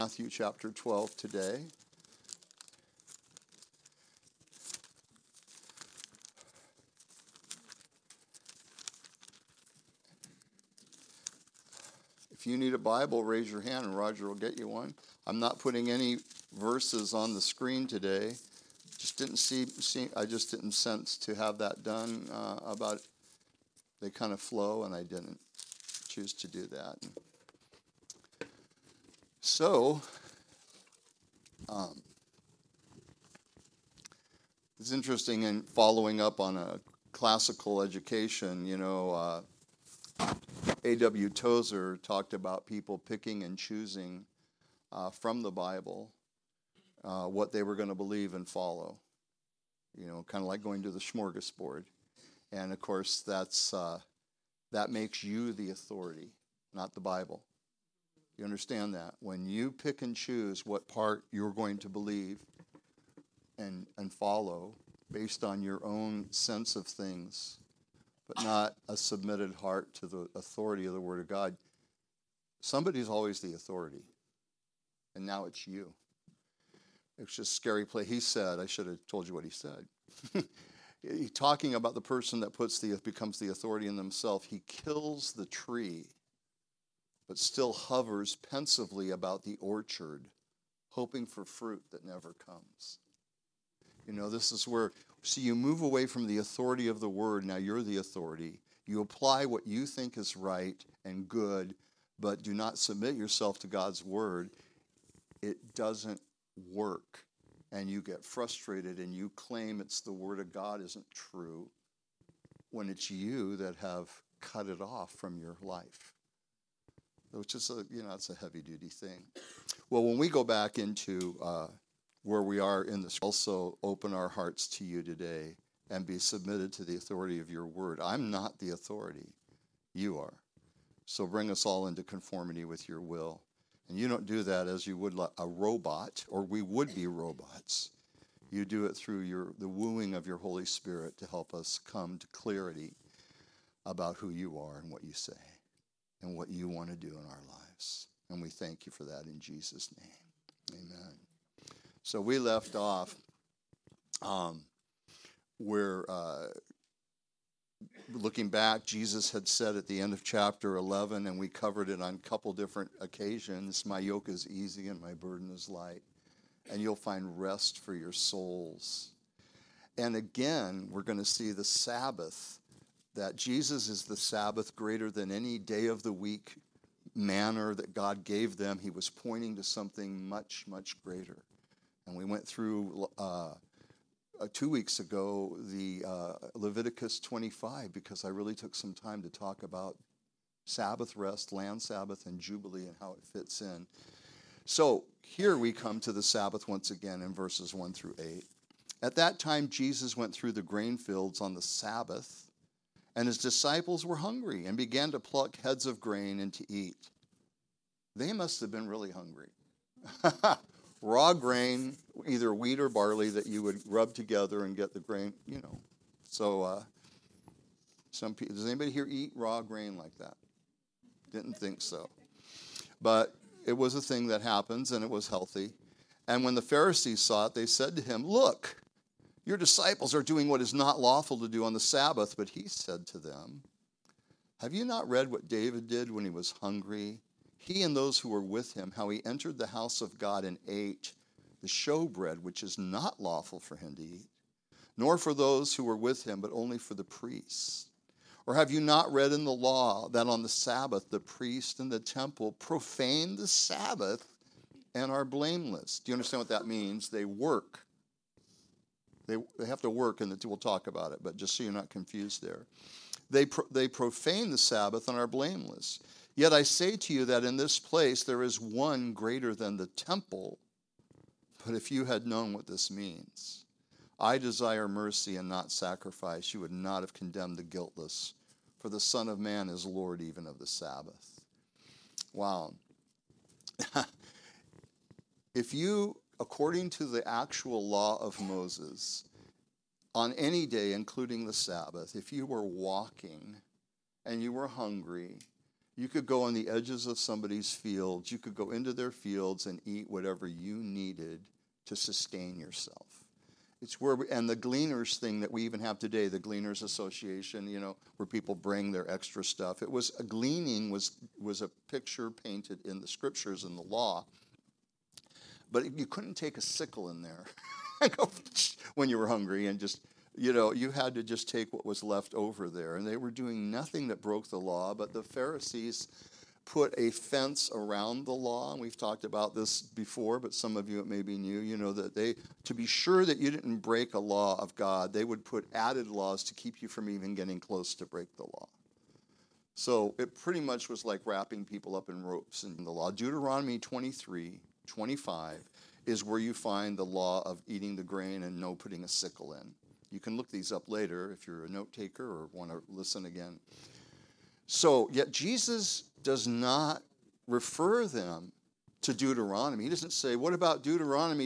Matthew chapter 12 today. If you need a Bible, raise your hand and Roger will get you one. I'm not putting any verses on the screen today. I just didn't sense to have that done they kind of flow, and I didn't choose to do that. So, it's interesting in following up on a classical education, A.W. Tozer talked about people picking and choosing from the Bible what they were going to believe and follow. Kind of like going to the smorgasbord. And, of course, that makes you the authority, not the Bible. You understand that? When you pick and choose what part you're going to believe and follow based on your own sense of things, but not a submitted heart to the authority of the Word of God, somebody's always the authority. And now it's you. It's just scary play. He said, I should have told you what he said. Talking about the person that becomes the authority in themselves, he kills the tree, but still hovers pensively about the orchard, hoping for fruit that never comes. This is where, you move away from the authority of the Word. Now you're the authority. You apply what you think is right and good, but do not submit yourself to God's Word. It doesn't work. And you get frustrated and you claim it's the Word of God isn't true when it's you that have cut it off from your life. Which is it's a heavy-duty thing. Well, when we go back into where we are in this, also open our hearts to you today and be submitted to the authority of your Word. I'm not the authority. You are. So bring us all into conformity with your will. And you don't do that as you would like a robot, or we would be robots. You do it through the wooing of your Holy Spirit to help us come to clarity about who you are and what you say and what you want to do in our lives. And we thank you for that in Jesus' name. Amen. So we left off where, looking back, Jesus had said at the end of chapter 11, and we covered it on a couple different occasions, my yoke is easy and my burden is light, and you'll find rest for your souls. And again, we're going to see the Sabbath, that Jesus is the Sabbath greater than any day of the week manner that God gave them. He was pointing to something much, much greater. And we went through 2 weeks ago the Leviticus 25 because I really took some time to talk about Sabbath rest, land Sabbath, and Jubilee and how it fits in. So here we come to the Sabbath once again in verses 1 through 8. At that time, Jesus went through the grain fields on the Sabbath, and his disciples were hungry and began to pluck heads of grain and to eat. They must have been really hungry. Raw grain, either wheat or barley that you would rub together and get the grain, So some people, does anybody here eat raw grain like that? Didn't think so. But it was a thing that happens, and it was healthy. And when the Pharisees saw it, they said to him, "Look, your disciples are doing what is not lawful to do on the Sabbath." But he said to them, "Have you not read what David did when he was hungry? He and those who were with him, how he entered the house of God and ate the showbread, which is not lawful for him to eat, nor for those who were with him, but only for the priests. Or have you not read in the law that on the Sabbath the priest in the temple profane the Sabbath and are blameless?" Do you understand what that means? They work. They have to work, and we'll talk about it, but just so you're not confused there. They profane the Sabbath and are blameless. Yet I say to you that in this place there is one greater than the temple. But if you had known what this means, I desire mercy and not sacrifice, you would not have condemned the guiltless. For the Son of Man is Lord even of the Sabbath. Wow. If you, according to the actual law of Moses, on any day, including the Sabbath, if you were walking and you were hungry You could go on the edges of somebody's fields. You could go into their fields and eat whatever you needed to sustain yourself. It's where and the Gleaners thing that we even have today, the Gleaners Association, where people bring their extra stuff. It was a gleaning was a picture painted in the scriptures and the law, but you couldn't take a sickle in there when you were hungry and just, you had to just take what was left over there. And they were doing nothing that broke the law, but the Pharisees put a fence around the law. And we've talked about this before, but some of you it may be new, that to be sure that you didn't break a law of God, they would put added laws to keep you from even getting close to break the law. So it pretty much was like wrapping people up in ropes in the law. Deuteronomy 23:25 is where you find the law of eating the grain and no putting a sickle in. You can look these up later if you're a note taker or want to listen again. So, yet Jesus does not refer them to Deuteronomy. He doesn't say, what about Deuteronomy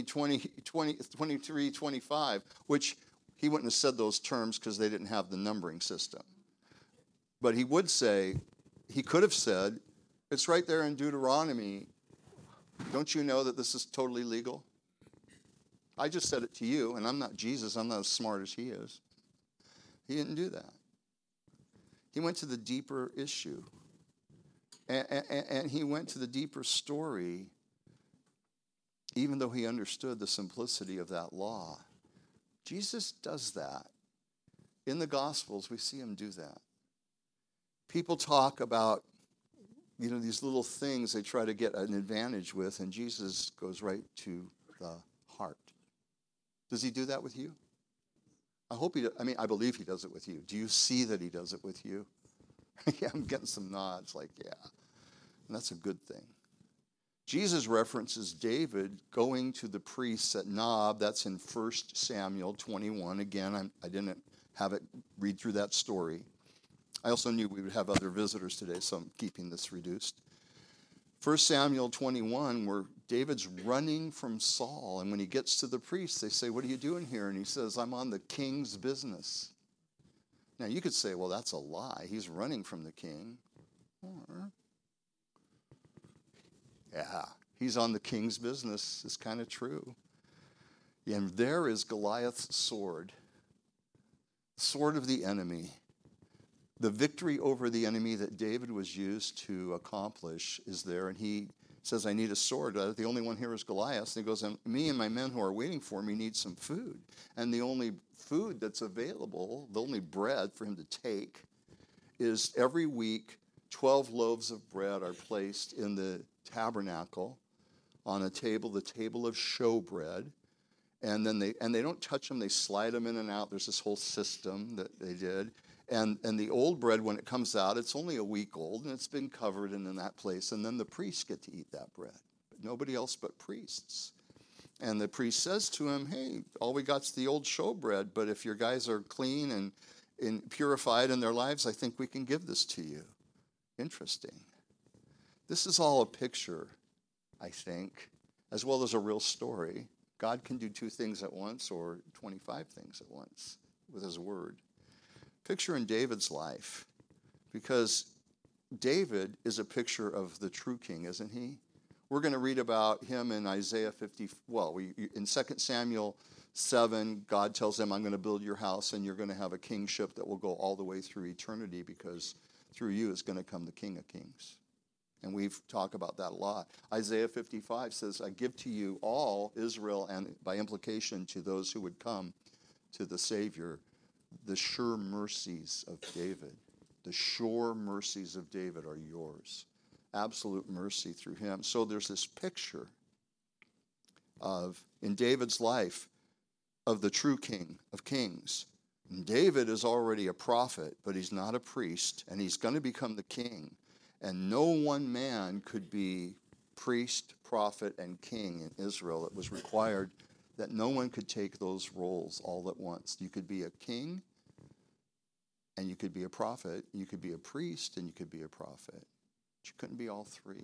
23:25, which he wouldn't have said those terms because they didn't have the numbering system. But he would say, he could have said, it's right there in Deuteronomy. Don't you know that this is totally legal? I just said it to you, and I'm not Jesus. I'm not as smart as he is. He didn't do that. He went to the deeper issue. And he went to the deeper story, even though he understood the simplicity of that law. Jesus does that. In the Gospels, we see him do that. People talk about, these little things they try to get an advantage with, and Jesus goes right to the heart. Does he do that with you? I hope he does. I believe he does it with you. Do you see that he does it with you? Yeah, I'm getting some nods like, yeah. And that's a good thing. Jesus references David going to the priests at Nob. That's in 1 Samuel 21. Again, I didn't have it read through that story. I also knew we would have other visitors today, so I'm keeping this reduced. 1 Samuel 21, where David's running from Saul, and when he gets to the priests, they say, what are you doing here? And he says, I'm on the king's business. Now, you could say, well, that's a lie. He's running from the king. Or, yeah, he's on the king's business. It's kind of true. And there is Goliath's sword, sword of the enemy. The victory over the enemy that David was used to accomplish is there, and he says, I need a sword. The only one here is Goliath. And he goes, me and my men who are waiting for me need some food. And the only food that's available, the only bread for him to take, is every week 12 loaves of bread are placed in the tabernacle on a table, the table of showbread. And then they don't touch them, they slide them in and out. There's this whole system that they did. And the old bread, when it comes out, it's only a week old, and it's been covered in that place. And then the priests get to eat that bread. But nobody else but priests. And the priest says to him, hey, all we got's the old showbread, but if your guys are clean and purified in their lives, I think we can give this to you. Interesting. This is all a picture, I think, as well as a real story. God can do 2 things at once or 25 things at once with his word. Picture in David's life, because David is a picture of the true king, isn't he? We're going to read about him in Isaiah 50. In 2 Samuel 7, God tells him, I'm going to build your house, and you're going to have a kingship that will go all the way through eternity, because through you is going to come the King of Kings. And we've talked about that a lot. Isaiah 55 says, I give to you all Israel, and by implication to those who would come to the Savior, the sure mercies of David. The sure mercies of David are yours. Absolute mercy through him. So there's this picture of, in David's life, of the true King of Kings. And David is already a prophet, but he's not a priest, and he's going to become the king. And no one man could be priest, prophet, and king in Israel. It was required that no one could take those roles all at once. You could be a king, and you could be a prophet, you could be a priest, and you could be a prophet. But you couldn't be all 3.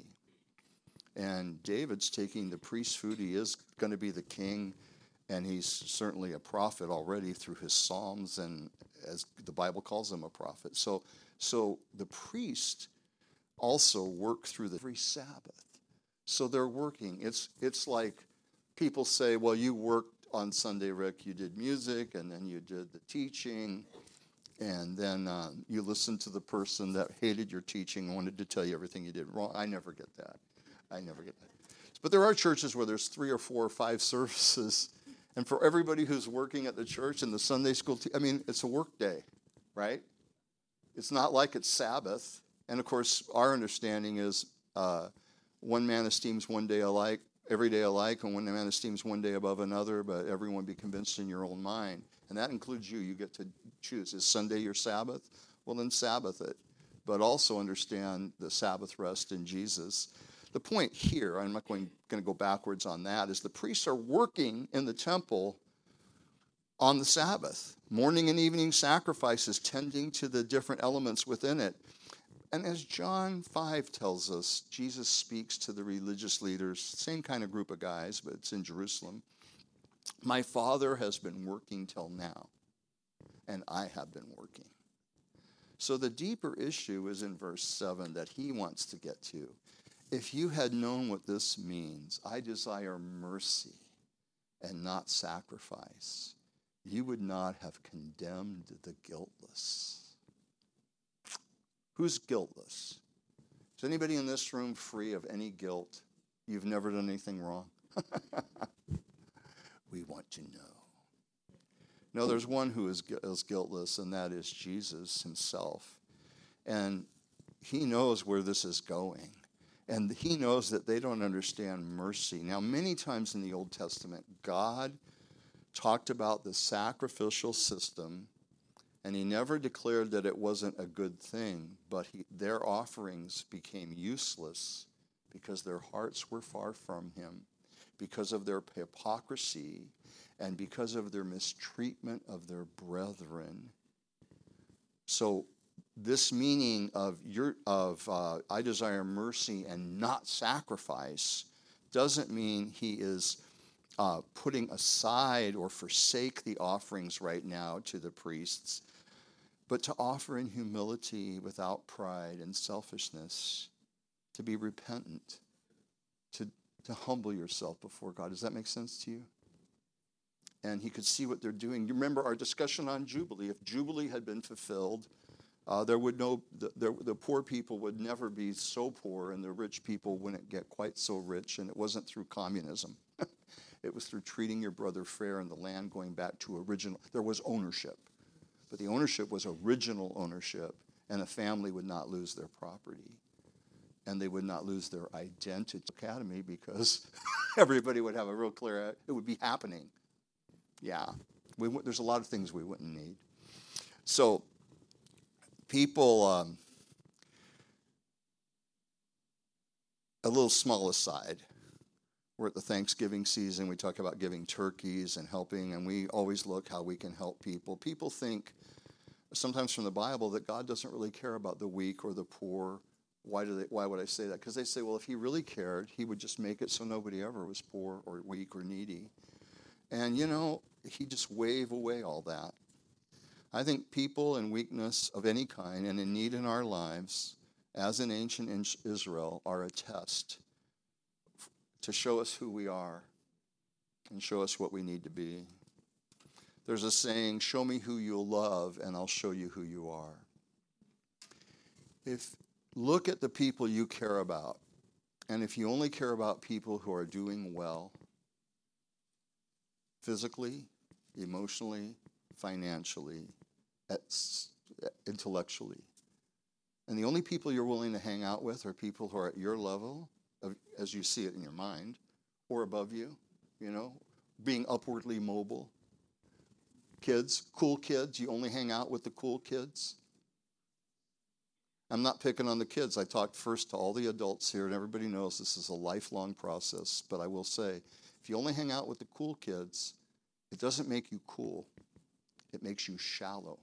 And David's taking the priesthood. He is going to be the king, and he's certainly a prophet already through his Psalms, and as the Bible calls him a prophet. So the priest also work through every Sabbath. So they're working. It's like people say, well, you worked on Sunday, Rick. You did music, and then you did the teaching, and then you listened to the person that hated your teaching and wanted to tell you everything you did wrong. I never get that. But there are churches where there's 3 or 4 or 5 services, and for everybody who's working at the church and the Sunday school, it's a work day, right? It's not like it's Sabbath. And of course, our understanding is one man esteems one day alike, every day alike, and one man esteems one day above another, but everyone be convinced in your own mind. And that includes you. You get to choose. Is Sunday your Sabbath? Well, then Sabbath it. But also understand the Sabbath rest in Jesus. The point here, I'm not going to go backwards on that, is the priests are working in the temple on the Sabbath. Morning and evening sacrifices, tending to the different elements within it. And as John 5 tells us, Jesus speaks to the religious leaders, same kind of group of guys, but it's in Jerusalem. My Father has been working till now, and I have been working. So the deeper issue is in verse 7 that he wants to get to. If you had known what this means, I desire mercy and not sacrifice, you would not have condemned the guiltless. Who's guiltless? Is anybody in this room free of any guilt? You've never done anything wrong? We want to know. No, there's one who is guiltless, and that is Jesus himself. And he knows where this is going. And he knows that they don't understand mercy. Now, many times in the Old Testament, God talked about the sacrificial system, and he never declared that it wasn't a good thing, but their offerings became useless because their hearts were far from him, because of their hypocrisy, and because of their mistreatment of their brethren. So this meaning of I desire mercy and not sacrifice doesn't mean he is putting aside or forsake the offerings right now to the priests, but to offer in humility without pride and selfishness, to be repentant, to humble yourself before God. Does that make sense to you? And he could see what they're doing. You remember our discussion on Jubilee. If Jubilee had been fulfilled, the poor people would never be so poor, and the rich people wouldn't get quite so rich, and it wasn't through communism. It was through treating your brother fair and the land going back to original. There was ownership, but the ownership was original ownership, and a family would not lose their property, and they would not lose their identity. Academy, because everybody would have a real clear, it would be happening. Yeah, there's a lot of things we wouldn't need. So people, a little small aside, we're at the Thanksgiving season. We talk about giving turkeys and helping, and we always look how we can help people. People think, sometimes from the Bible, that God doesn't really care about the weak or the poor. Why would I say that? Because they say, well, if he really cared, he would just make it so nobody ever was poor or weak or needy. And, he just wave away all that. I think people in weakness of any kind and in need in our lives, as in ancient Israel, are a test to show us who we are and show us what we need to be. There's a saying, show me who you'll love and I'll show you who you are. Look at the people you care about, and if you only care about people who are doing well, physically, emotionally, financially, intellectually, and the only people you're willing to hang out with are people who are at your level, as you see it in your mind, or above you, being upwardly mobile. Kids, cool kids, you only hang out with the cool kids. I'm not picking on the kids. I talked first to all the adults here, and everybody knows this is a lifelong process. But I will say, if you only hang out with the cool kids, it doesn't make you cool. It makes you shallow.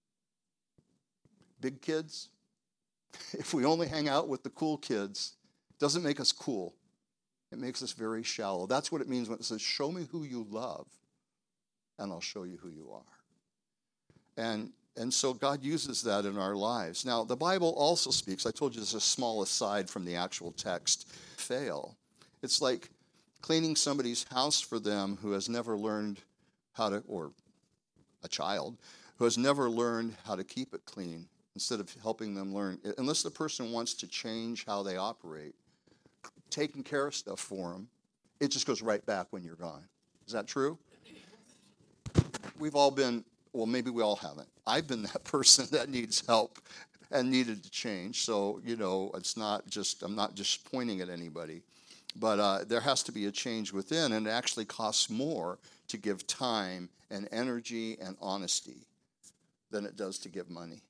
Big kids, if we only hang out with the cool kids, it doesn't make us cool. It makes us very shallow. That's what it means when it says, show me who you love, and I'll show you who you are. And And so God uses that in our lives. Now, the Bible also speaks, I told you this is a small aside from the actual text, fail. It's like cleaning somebody's house for them who has never learned how to, or a child who has never learned how to keep it clean, instead of helping them learn. Unless the person wants to change how they operate, taking care of stuff for them, it just goes right back when you're gone. Is that true? We've all been, well, maybe we all haven't. I've been that person that needs help and needed to change. So, it's not just, I'm not just pointing at anybody. But there has to be a change within, and it actually costs more to give time and energy and honesty than it does to give money.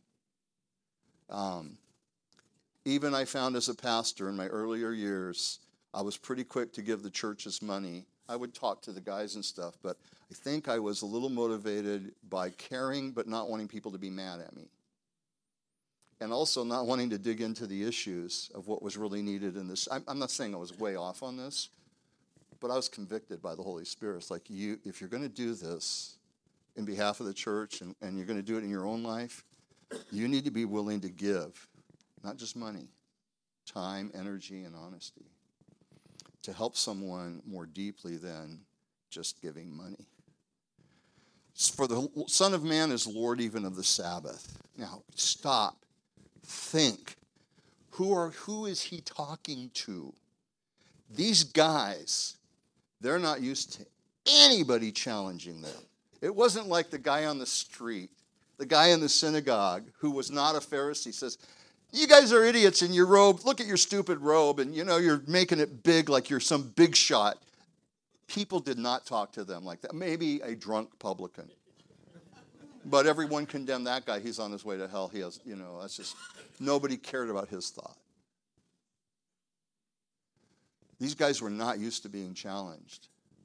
Even I found as a pastor in my earlier years, I was pretty quick to give the churches money. I would talk to the guys and stuff, but I think I was a little motivated by caring but not wanting people to be mad at me. And also not wanting to dig into the issues of what was really needed in this. I'm not saying I was way off on this, but I was convicted by the Holy Spirit. It's like, if you're going to do this in behalf of the church and you're going to do it in your own life, you need to be willing to give, not just money, time, energy, and honesty, to help someone more deeply than just giving money. For the Son of Man is Lord even of the Sabbath. Now, stop. Think. Who is he talking to? These guys, they're not used to anybody challenging them. It wasn't like the guy on the street, the guy in the synagogue who was not a Pharisee says, you guys are idiots in your robe. Look at your stupid robe, and you're making it big like you're some big shot. People did not talk to them like that. Maybe a drunk publican. But everyone condemned that guy. He's on his way to hell. He has, that's just, nobody cared about his thought. These guys were not used to being challenged.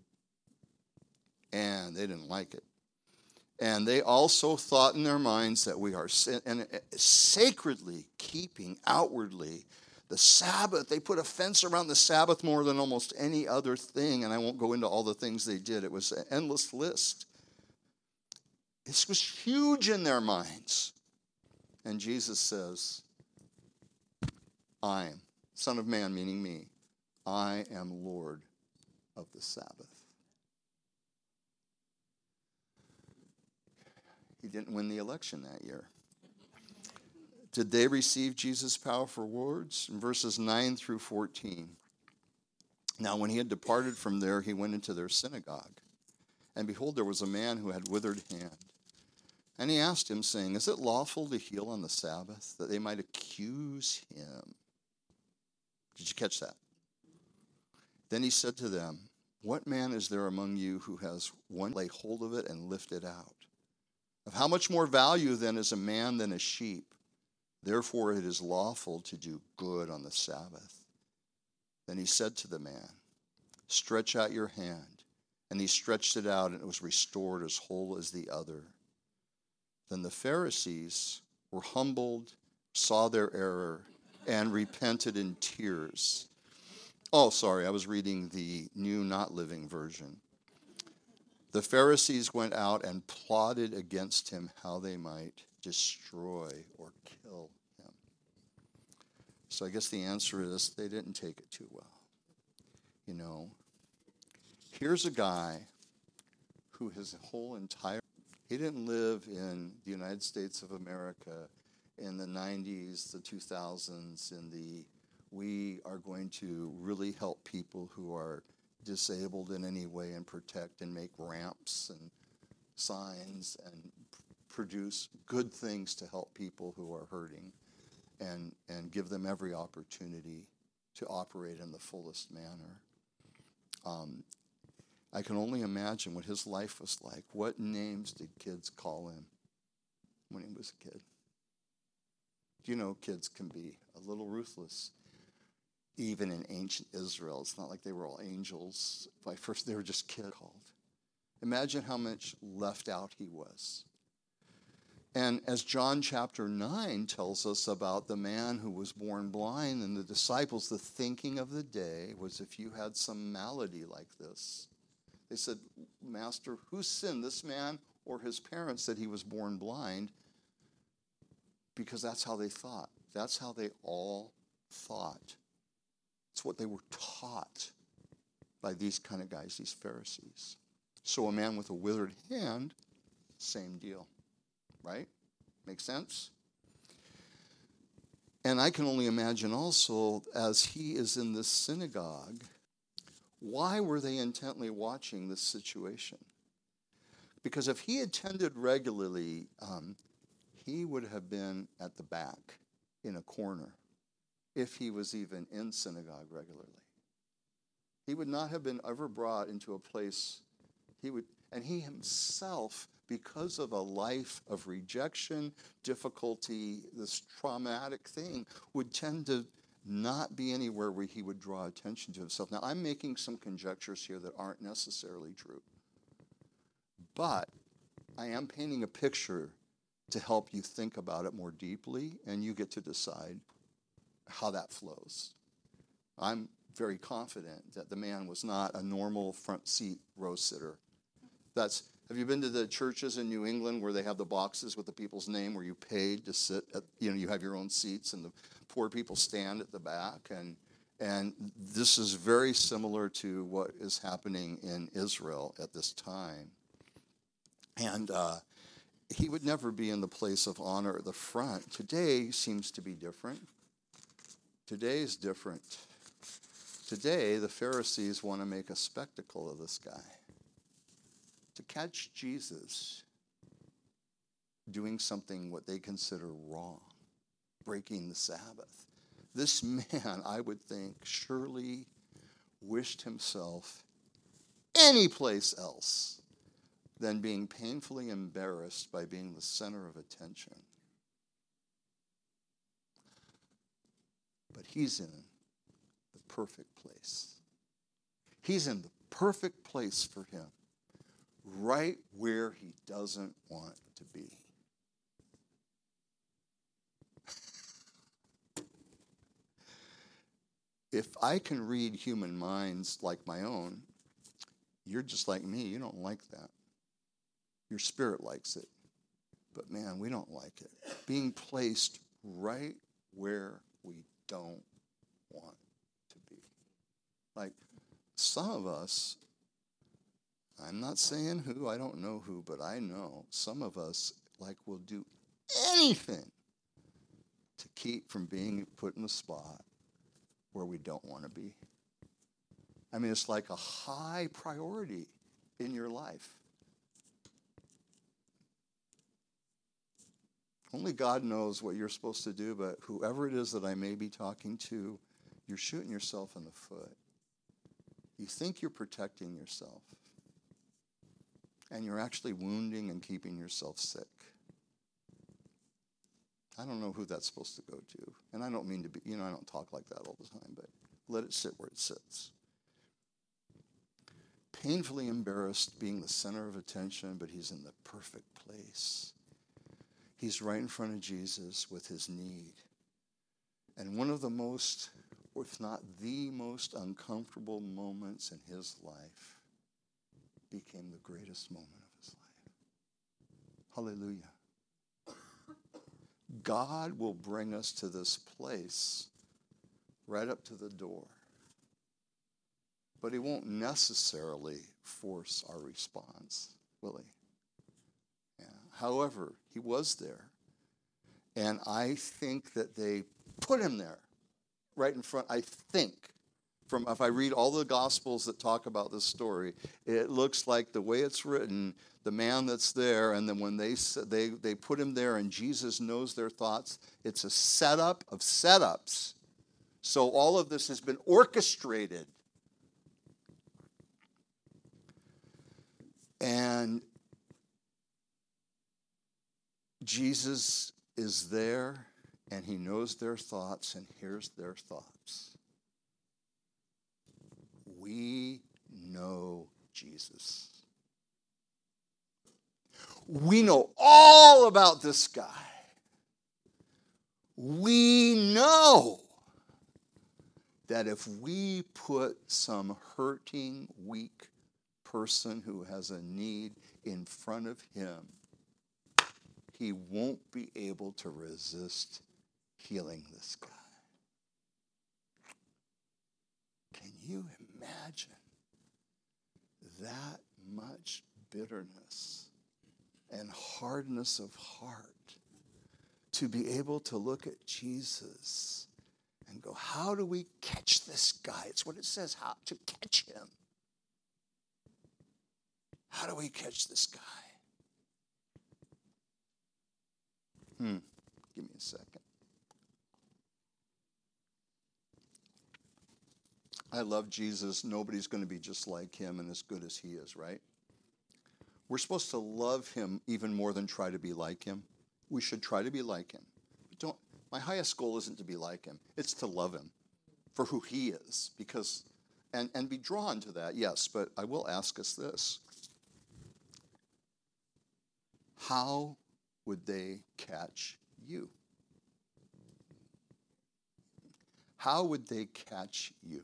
And they didn't like it. And they also thought in their minds that we are sacredly keeping outwardly the Sabbath. They put a fence around the Sabbath more than almost any other thing. And I won't go into all the things they did. It was an endless list. This was huge in their minds. And Jesus says, I am, Son of Man, meaning me, I am Lord of the Sabbath. He didn't win the election that year. Did they receive Jesus' powerful words? In verses 9 through 14. Now, when he had departed from there, he went into their synagogue. And behold, there was a man who had withered hand. And he asked him, saying, is it lawful to heal on the Sabbath? That they might accuse him. Did you catch that? Then he said to them, what man is there among you who has one lay hold of it and lift it out? Of how much more value then is a man than a sheep? Therefore it is lawful to do good on the Sabbath. Then he said to the man, stretch out your hand. And he stretched it out, and it was restored as whole as the other. Then the Pharisees were humbled, saw their error, and repented in tears. Oh, sorry, I was reading the New Not Living version. The Pharisees went out and plotted against him how they might destroy or kill him. So I guess the answer is they didn't take it too well. Here's a guy who his whole entire, he didn't live in the United States of America in the 90s, the 2000s, in the we are going to really help people who are disabled in any way and protect and make ramps and signs and produce good things to help people who are hurting and give them every opportunity to operate in the fullest manner. I can only imagine what his life was like. What names did kids call him when he was a kid? Kids can be a little ruthless. Even in ancient Israel, it's not like they were all angels. By first, they were just kids called. Imagine how much left out he was. And as John chapter 9 tells us about the man who was born blind and the disciples, the thinking of the day was if you had some malady like this, they said, Master, who sinned, this man or his parents, that he was born blind? because that's how they thought. That's how they all thought. It's what they were taught by these kind of guys, these Pharisees. So a man with a withered hand, same deal, right? Make sense? And I can only imagine also, as he is in this synagogue, why were they intently watching this situation? Because if he attended regularly, he would have been at the back in a corner if he was even in synagogue regularly. He would not have been ever brought into a place and he himself, because of a life of rejection, difficulty, this traumatic thing, would tend to not be anywhere where he would draw attention to himself. Now, I'm making some conjectures here that aren't necessarily true. But I am painting a picture to help you think about it more deeply, and you get to decide how that flows. I'm very confident that the man was not a normal front seat row sitter. Have you been to the churches in New England where they have the boxes with the people's name where you paid to sit at, you have your own seats and the poor people stand at the back? And this is very similar to what is happening in Israel at this time. And he would never be in the place of honor at the front. Today seems to be different. Today is different. Today, the Pharisees want to make a spectacle of this guy. To catch Jesus doing something what they consider wrong, breaking the Sabbath. This man, I would think, surely wished himself any place else than being painfully embarrassed by being the center of attention. But he's in the perfect place. He's in the perfect place for him, right where he doesn't want to be. If I can read human minds like my own, you're just like me. You don't like that. Your spirit likes it. But man, we don't like it. Being placed right where we don't want to be. Like some of us, I'm not saying who, I don't know who, but I know some of us will do anything to keep from being put in the spot where we don't want to be. I mean, it's like a high priority in your life. Only God knows what you're supposed to do, but whoever it is that I may be talking to, you're shooting yourself in the foot. You think you're protecting yourself, and you're actually wounding and keeping yourself sick. I don't know who that's supposed to go to. And I don't mean to be, I don't talk like that all the time, but let it sit where it sits. Painfully embarrassed, being the center of attention, but he's in the perfect place. He's right in front of Jesus with his need. And one of the most, if not the most uncomfortable moments in his life became the greatest moment of his life. Hallelujah. God will bring us to this place right up to the door. But he won't necessarily force our response, will he? Yeah. However, he was there. And I think that they put him there right in front. I think, if I read all the Gospels that talk about this story, it looks like the way it's written, the man that's there, and then when they put him there and Jesus knows their thoughts, it's a setup of setups. So all of this has been orchestrated. And Jesus is there, and he knows their thoughts, and hears their thoughts. We know Jesus. We know all about this guy. We know that if we put some hurting, weak person who has a need in front of him, he won't be able to resist healing this guy. Can you imagine that much bitterness and hardness of heart to be able to look at Jesus and go, how do we catch this guy? It's what it says, how to catch him. How do we catch this guy? Give me a second. I love Jesus. Nobody's going to be just like him and as good as he is, right? We're supposed to love him even more than try to be like him. We should try to be like him. My highest goal isn't to be like him. It's to love him for who he is, because and be drawn to that, yes, but I will ask us this. How would they catch you? How would they catch you?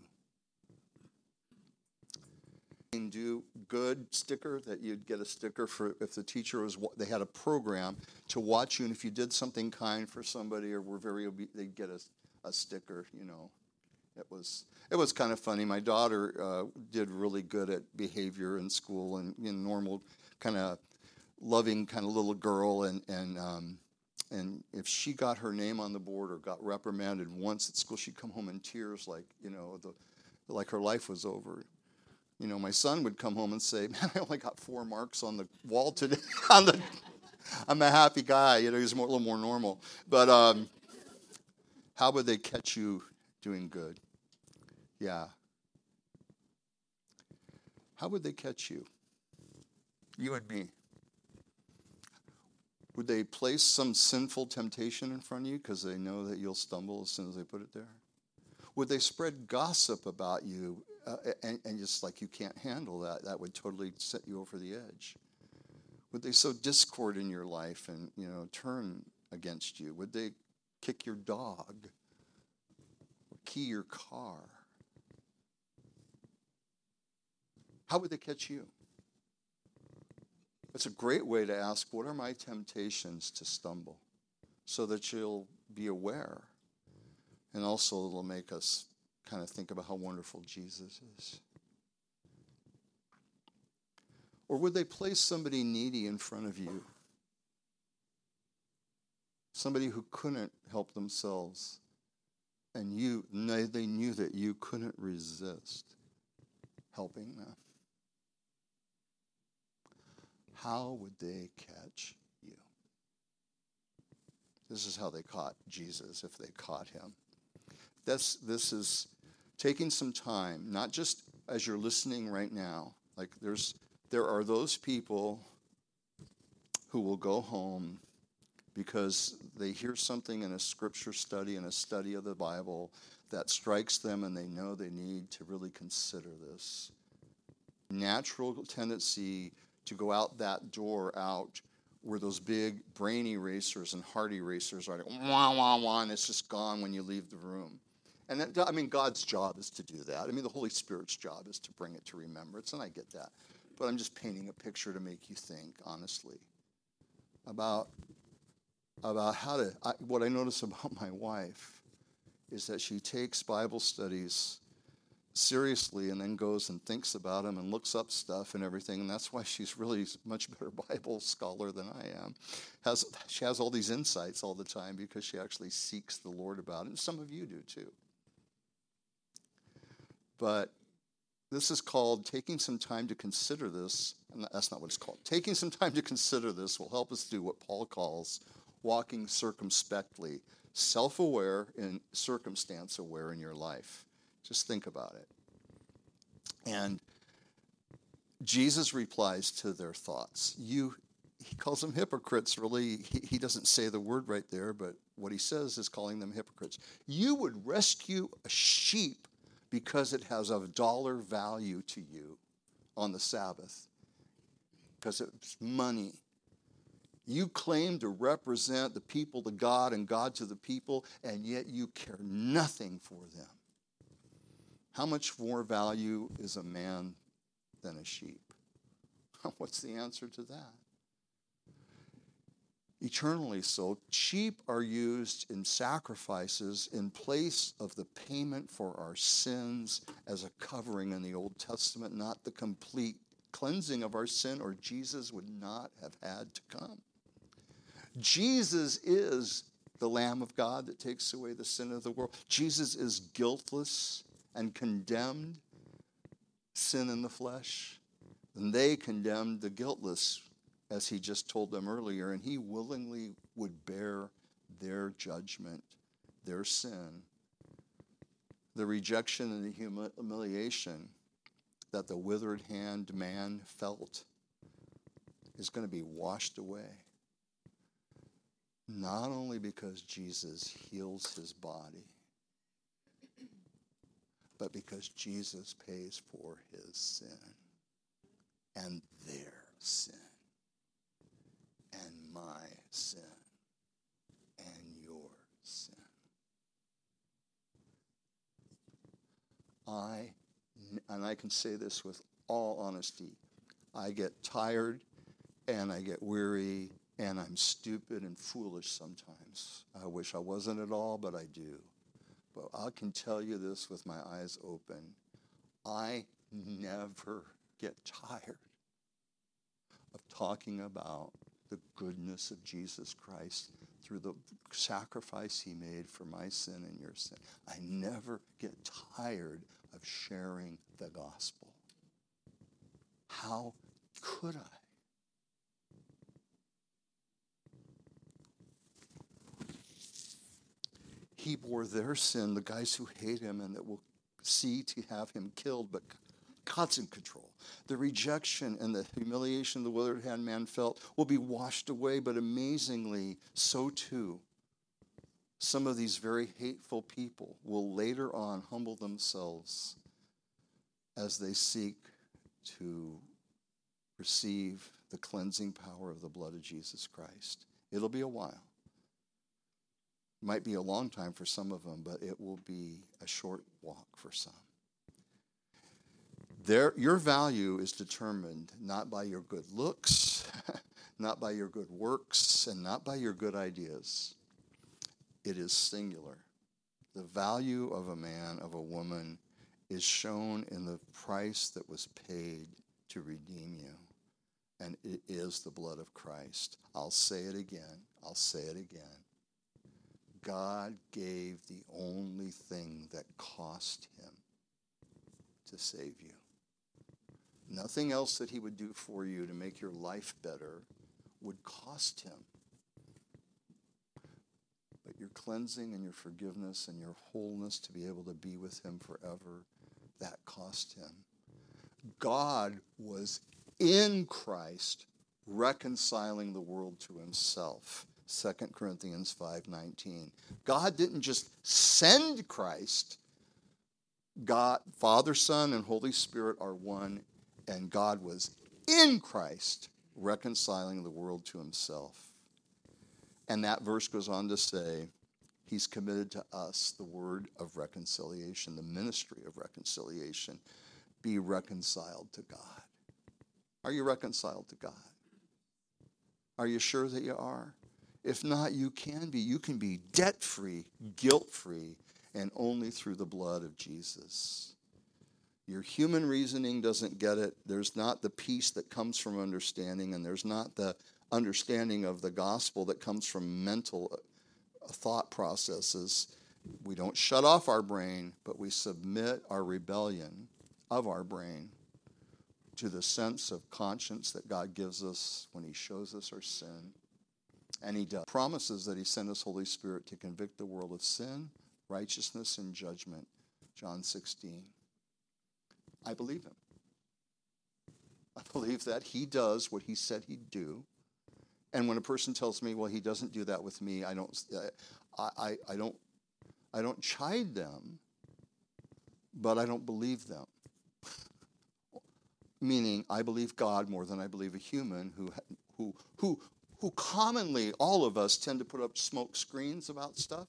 Do good sticker that you'd get a sticker for if the teacher they had a program to watch you, and if you did something kind for somebody or were very they'd get a sticker. It was kind of funny. My daughter did really good at behavior in school and normal kind of loving kind of little girl, and if she got her name on the board or got reprimanded once at school, she'd come home in tears like her life was over. My son would come home and say, man, I only got 4 marks on the wall today. I'm a happy guy. He's a little more normal. But how would they catch you doing good? Yeah. How would they catch you? You and me. Would they place some sinful temptation in front of you because they know that you'll stumble as soon as they put it there? Would they spread gossip about you and just like you can't handle that? That would totally set you over the edge. Would they sow discord in your life and turn against you? Would they kick your dog or key your car? How would they catch you? It's a great way to ask, what are my temptations to stumble? So that you'll be aware. And also it'll make us kind of think about how wonderful Jesus is. Or would they place somebody needy in front of you? Somebody who couldn't help themselves. And they knew that you couldn't resist helping them. How would they catch you? This is how they caught Jesus, if they caught him. This is taking some time, not just as you're listening right now. Like there are those people who will go home because they hear something in a scripture study, in a study of the Bible, that strikes them, and they know they need to really consider this. Natural tendency to go out that door where those big brain erasers and heart erasers are, like, wah, wah, wah, and it's just gone when you leave the room. And God's job is to do that. The Holy Spirit's job is to bring it to remembrance, and I get that. But I'm just painting a picture to make you think, honestly, about what I notice about my wife is that she takes Bible studies seriously and then goes and thinks about them and looks up stuff and everything, and that's why she's really a much better Bible scholar than I am. She has all these insights all the time because she actually seeks the Lord about it, and some of you do too. But this is called taking some time to consider this, and that's not what it's called. Taking some time to consider this will help us do what Paul calls walking circumspectly, self-aware and circumstance-aware in your life. Just think about it. And Jesus replies to their thoughts. He calls them hypocrites, really. He doesn't say the word right there, but what he says is calling them hypocrites. You would rescue a sheep because it has $1 value to you on the Sabbath, because it's money. You claim to represent the people to God and God to the people, and yet you care nothing for them. How much more value is a man than a sheep? What's the answer to that? eternally so. Sheep are used in sacrifices in place of the payment for our sins as a covering in the Old Testament, not the complete cleansing of our sin, or Jesus would not have had to come. Jesus is the Lamb of God that takes away the sin of the world. Jesus is guiltless and condemned sin in the flesh. And they condemned the guiltless, as he just told them earlier, and he willingly would bear their judgment, their sin. The rejection and the humiliation that the withered hand man felt is going to be washed away. Not only because Jesus heals his body, but because Jesus pays for his sin and their sin and my sin and your sin. I can say this with all honesty, I get tired and I get weary and I'm stupid and foolish sometimes. I wish I wasn't at all, but I do. But I can tell you this with my eyes open. I never get tired of talking about the goodness of Jesus Christ through the sacrifice he made for my sin and your sin. I never get tired of sharing the gospel. How could I? He bore their sin, the guys who hate him and that will see to have him killed, but God's in control. The rejection and the humiliation the withered hand man felt will be washed away, but amazingly, so too, some of these very hateful people will later on humble themselves as they seek to receive the cleansing power of the blood of Jesus Christ. It'll be a while. Might be a long time for some of them, but it will be a short walk for some. Your value is determined not by your good looks, not by your good works, and not by your good ideas. It is singular. The value of a man, of a woman, is shown in the price that was paid to redeem you. And it is the blood of Christ. I'll say it again. I'll say it again. God gave the only thing that cost him to save you. Nothing else that he would do for you to make your life better would cost him. But your cleansing and your forgiveness and your wholeness to be able to be with him forever, that cost him. God was in Christ reconciling the world to himself. 2 Corinthians 5:19. God didn't just send Christ. God, Father, Son, and Holy Spirit are one, and God was in Christ reconciling the world to himself. And that verse goes on to say, he's committed to us the word of reconciliation, the ministry of reconciliation. Be reconciled to God. Are you reconciled to God? Are you sure that you are? If not, you can be. You can be debt-free, guilt-free, and only through the blood of Jesus. Your human reasoning doesn't get it. There's not the peace that comes from understanding, and there's not the understanding of the gospel that comes from mental thought processes. We don't shut off our brain, but we submit our rebellion of our brain to the sense of conscience that God gives us when he shows us our sin. And he does. Promises that he sent his Holy Spirit to convict the world of sin, righteousness, and judgment. John 16. I believe him. I believe that he does what he said he'd do. And when a person tells me, well, he doesn't do that with me, I don't chide them, but I don't believe them. Meaning, I believe God more than I believe a human who commonly, all of us, tend to put up smoke screens about stuff.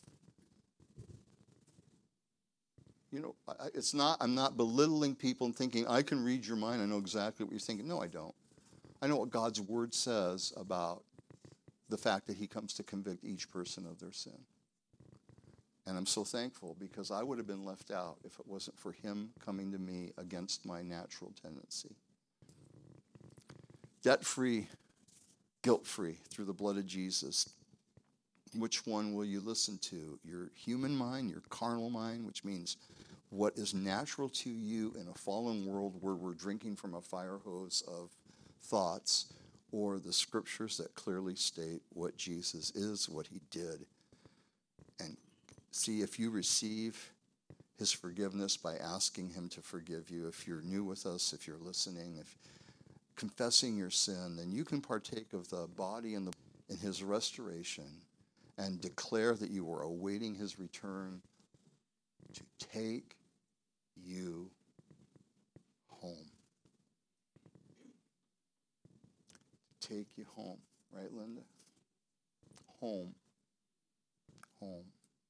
You know, I'm not belittling people and thinking, I can read your mind, I know exactly what you're thinking. No, I don't. I know what God's word says about the fact that he comes to convict each person of their sin. And I'm so thankful because I would have been left out if it wasn't for him coming to me against my natural tendency. Debt-free, guilt-free through the blood of Jesus. Which one will you listen to? Your human mind, your carnal mind, which means what is natural to you in a fallen world where we're drinking from a fire hose of thoughts, or the scriptures that clearly state what Jesus is, what he did. And see, if you receive his forgiveness by asking him to forgive you, if you're new with us, if you're listening, if confessing your sin, then you can partake of the body and in his restoration and declare that you are awaiting his return to take you home. Take you home. Right, Linda? Home. Home.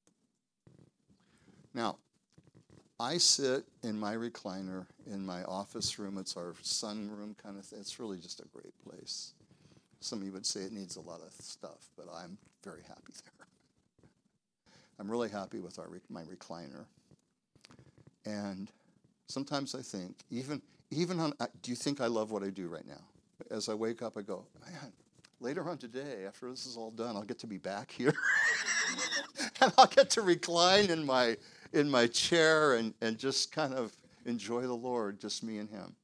Now, I sit in my recliner in my office room. It's our sunroom kind of thing. It's really just a great place. Some of you would say it needs a lot of stuff, but I'm very happy there. I'm really happy with my recliner. And sometimes I think, even on, do you think I love what I do right now? As I wake up, I go, man, later on today, after this is all done, I'll get to be back here. And I'll get to recline in my chair and just kind of enjoy the Lord, just me and him.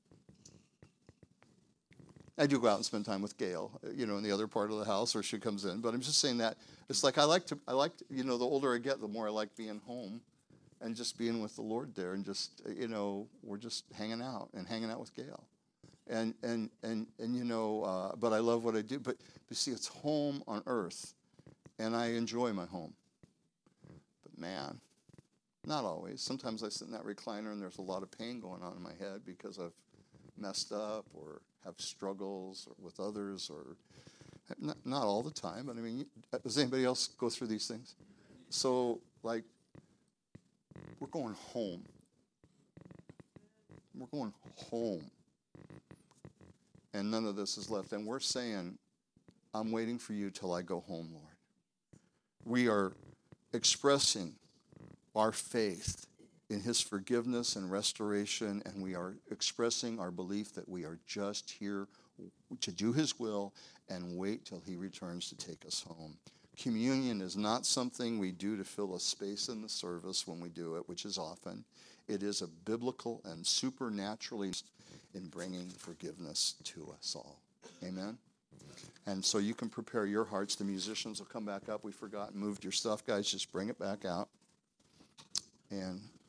I do go out and spend time with Gail, in the other part of the house, or she comes in. But I'm just saying that it's like I like to, the older I get, the more I like being home and just being with the Lord there, and just, we're just hanging out with Gail. And but I love what I do. But see, it's home on earth, and I enjoy my home. But man, not always. Sometimes I sit in that recliner and there's a lot of pain going on in my head because I've messed up or have struggles with others, or not all the time. But I mean, does anybody else go through these things? So, like, we're going home. We're going home. And none of this is left. And we're saying, I'm waiting for you till I go home, Lord. We are expressing our faith in his forgiveness and restoration, and we are expressing our belief that we are just here to do his will and wait till he returns to take us home. Communion is not something we do to fill a space in the service when we do it, which is often. It is a biblical and supernaturally in bringing forgiveness to us all. Amen? And so you can prepare your hearts. The musicians will come back up. We forgot and moved your stuff, guys. Just bring it back out. And